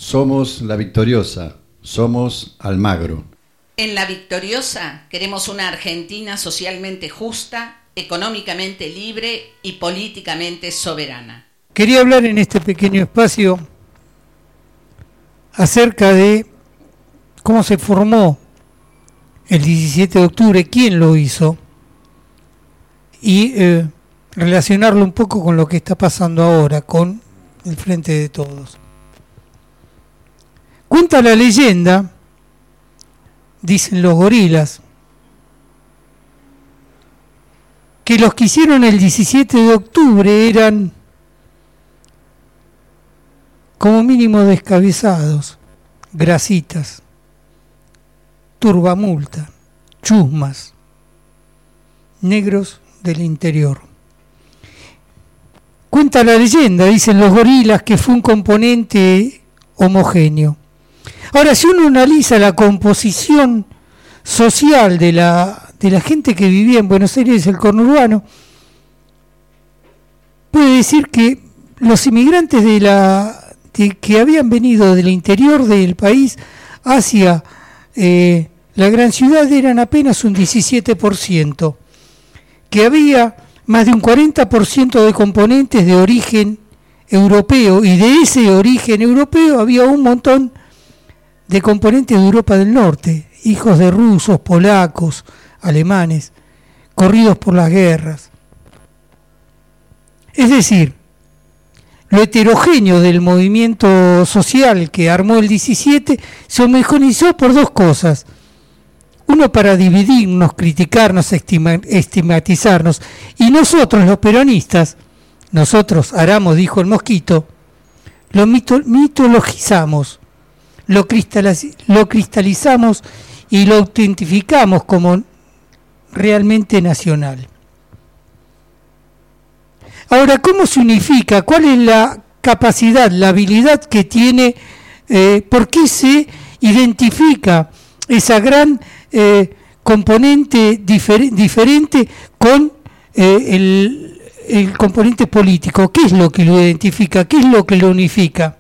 Somos La Victoriosa, somos Almagro. En La Victoriosa queremos una Argentina socialmente justa, económicamente libre y políticamente soberana. Quería hablar en este pequeño espacio acerca de cómo se formó el 17 de octubre, quién lo hizo, y relacionarlo un poco con lo que está pasando ahora, con el Frente de Todos. Cuenta la leyenda, dicen los gorilas, que los que hicieron el 17 de octubre eran como mínimo descabezados, grasitas, turbamulta, chusmas, negros del interior. Cuenta la leyenda, dicen los gorilas, que fue un componente homogéneo. Ahora, si uno analiza la composición social de la gente que vivía en Buenos Aires, el conurbano, puede decir que los inmigrantes que habían venido del interior del país hacia la gran ciudad eran apenas un 17%, que había más de un 40% de componentes de origen europeo, y de ese origen europeo había un montón de componentes de Europa del Norte, hijos de rusos, polacos, alemanes, corridos por las guerras. Es decir, lo heterogéneo del movimiento social que armó el 17 se homogeneizó por dos cosas. Uno, para dividirnos, criticarnos, estigmatizarnos. Y nosotros, los peronistas, nosotros, Aramos, dijo el Mosquito, lo mitologizamos, lo cristalizamos y lo autentificamos como realmente nacional. Ahora, ¿cómo se unifica? ¿Cuál es la capacidad, la habilidad que tiene? ¿Por qué se identifica esa gran componente diferente con el componente político? ¿Qué es lo que lo identifica? ¿Qué es lo que lo unifica?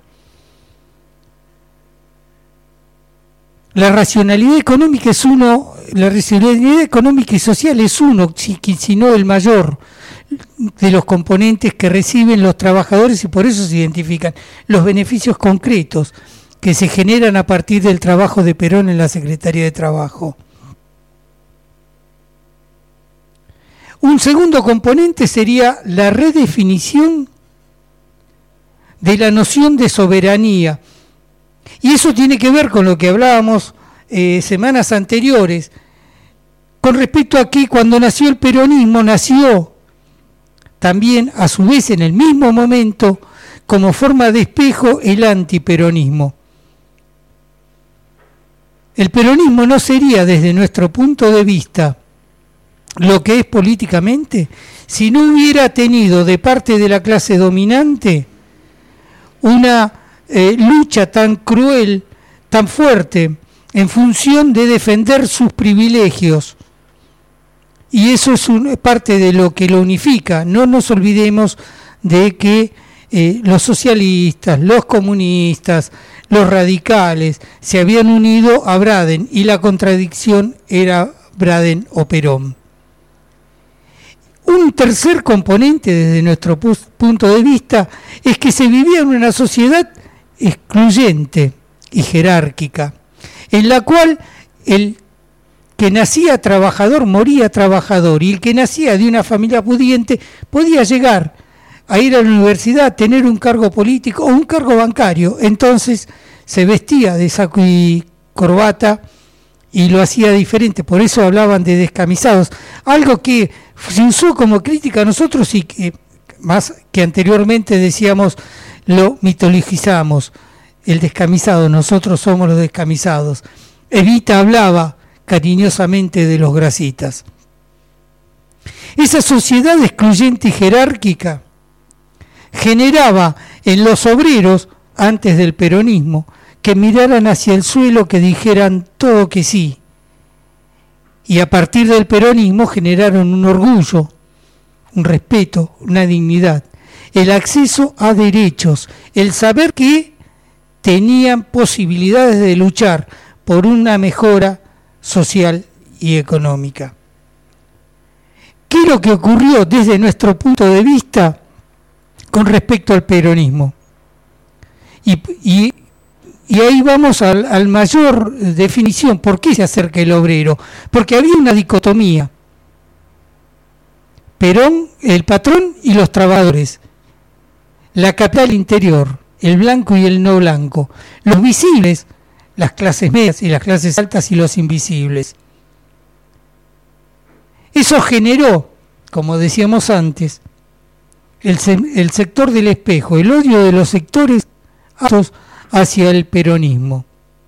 La racionalidad económica es uno, la racionalidad económica y social es uno, si no el mayor de los componentes que reciben los trabajadores, y por eso se identifican los beneficios concretos que se generan a partir del trabajo de Perón en la Secretaría de Trabajo. Un segundo componente sería la redefinición de la noción de soberanía. Y eso tiene que ver con lo que hablábamos semanas anteriores, con respecto a que cuando nació el peronismo, nació también, a su vez, en el mismo momento, como forma de espejo, el antiperonismo. El peronismo no sería, desde nuestro punto de vista, lo que es políticamente, si no hubiera tenido de parte de la clase dominante una lucha tan cruel, tan fuerte, en función de defender sus privilegios. Y eso es parte de lo que lo unifica. No nos olvidemos de que los socialistas, los comunistas, los radicales se habían unido a Braden, y la contradicción era Braden o Perón. Un tercer componente, desde nuestro punto de vista, es que se vivía en una sociedad excluyente y jerárquica, en la cual el que nacía trabajador moría trabajador, y el que nacía de una familia pudiente podía llegar a ir a la universidad, tener un cargo político o un cargo bancario. Entonces se vestía de saco y corbata y lo hacía diferente. Por eso hablaban de descamisados, algo que se usó como crítica a nosotros y que más que anteriormente decíamos lo mitologizamos, el descamisado, nosotros somos los descamisados. Evita hablaba cariñosamente de los grasitas. Esa sociedad excluyente y jerárquica generaba en los obreros, antes del peronismo, que miraran hacia el suelo, que dijeran todo que sí. Y a partir del peronismo generaron un orgullo, un respeto, una dignidad, el acceso a derechos, el saber que tenían posibilidades de luchar por una mejora social y económica. ¿Qué es lo que ocurrió desde nuestro punto de vista con respecto al peronismo? Y ahí vamos al mayor definición. ¿Por qué se acerca el obrero? Porque había una dicotomía. Perón, el patrón y los trabajadores. La capital interior, el blanco y el no blanco. Los visibles, las clases medias y las clases altas y los invisibles. Eso generó, como decíamos antes, el sector del espejo, el odio de los sectores hacia el peronismo.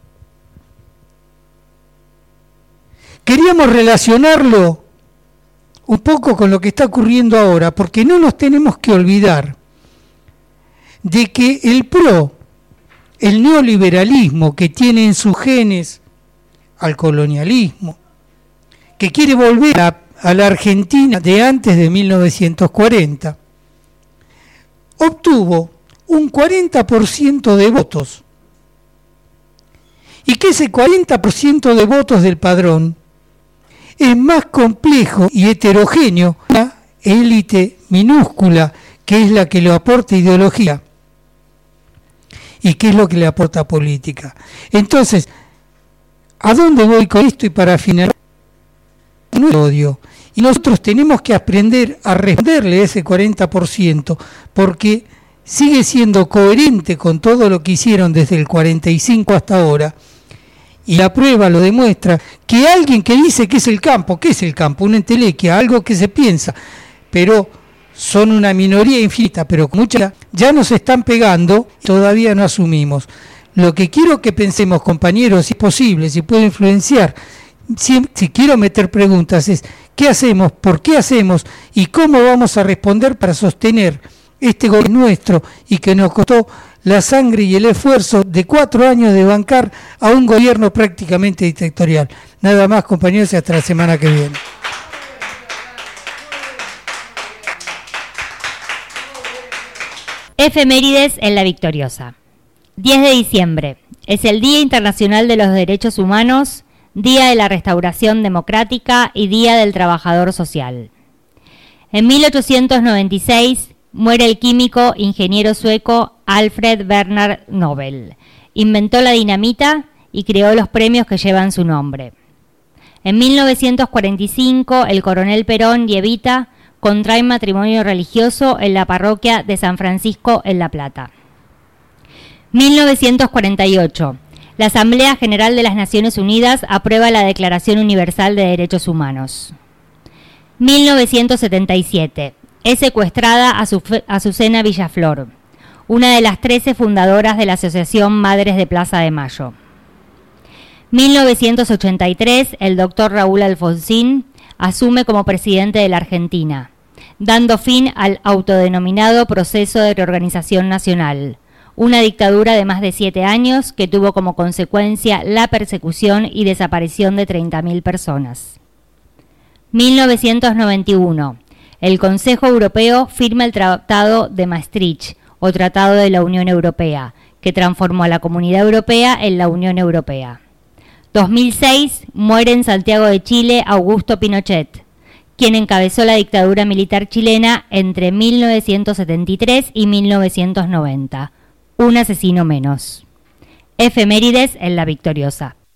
Queríamos relacionarlo un poco con lo que está ocurriendo ahora, porque no nos tenemos que olvidar de que el PRO, el neoliberalismo que tiene en sus genes al colonialismo, que quiere volver a la Argentina de antes de 1940, obtuvo un 40% de votos. Y que ese 40% de votos del padrón es más complejo y heterogéneo que una élite minúscula, que es la que le aporta ideología y que es lo que le aporta política. Entonces, ¿a dónde voy con esto? Y para finalizar, no es odio. Y nosotros tenemos que aprender a responderle a ese 40%, porque sigue siendo coherente con todo lo que hicieron desde el 45 hasta ahora. Y la prueba lo demuestra, que alguien que dice que es el campo, ¿qué es el campo? Una entelequia, algo que se piensa, pero son una minoría infinita, pero muchas ya nos están pegando y todavía no asumimos. Lo que quiero que pensemos, compañeros, si es posible, si puedo influenciar, si quiero meter preguntas, es ¿qué hacemos? ¿Por qué hacemos? ¿Y cómo vamos a responder para sostener este gobierno nuestro y que nos costó la sangre y el esfuerzo de 4 años de bancar a un gobierno prácticamente dictatorial? Nada más, compañeros, y hasta la semana que viene. Efemérides en La Victoriosa. 10 de diciembre. Es el Día Internacional de los Derechos Humanos, Día de la Restauración Democrática y Día del Trabajador Social. En 1896 muere el químico ingeniero sueco Alfred Bernhard Nobel. Inventó la dinamita y creó los premios que llevan su nombre. En 1945 el coronel Perón y Evita contraen matrimonio religioso en la parroquia de San Francisco en La Plata. 1948. La Asamblea General de las Naciones Unidas aprueba la Declaración Universal de Derechos Humanos. 1977. Es secuestrada Azucena Villaflor, una de las 13 fundadoras de la Asociación Madres de Plaza de Mayo. 1983. El doctor Raúl Alfonsín asume como presidente de la Argentina, dando fin al autodenominado Proceso de Reorganización Nacional, una dictadura de más de 7 años que tuvo como consecuencia la persecución y desaparición de 30.000 personas. 1991. El Consejo Europeo firma el Tratado de Maastricht, o Tratado de la Unión Europea, que transformó a la Comunidad Europea en la Unión Europea. 2006. Muere en Santiago de Chile Augusto Pinochet, quien encabezó la dictadura militar chilena entre 1973 y 1990. Un asesino menos. Efemérides en La Victoriosa.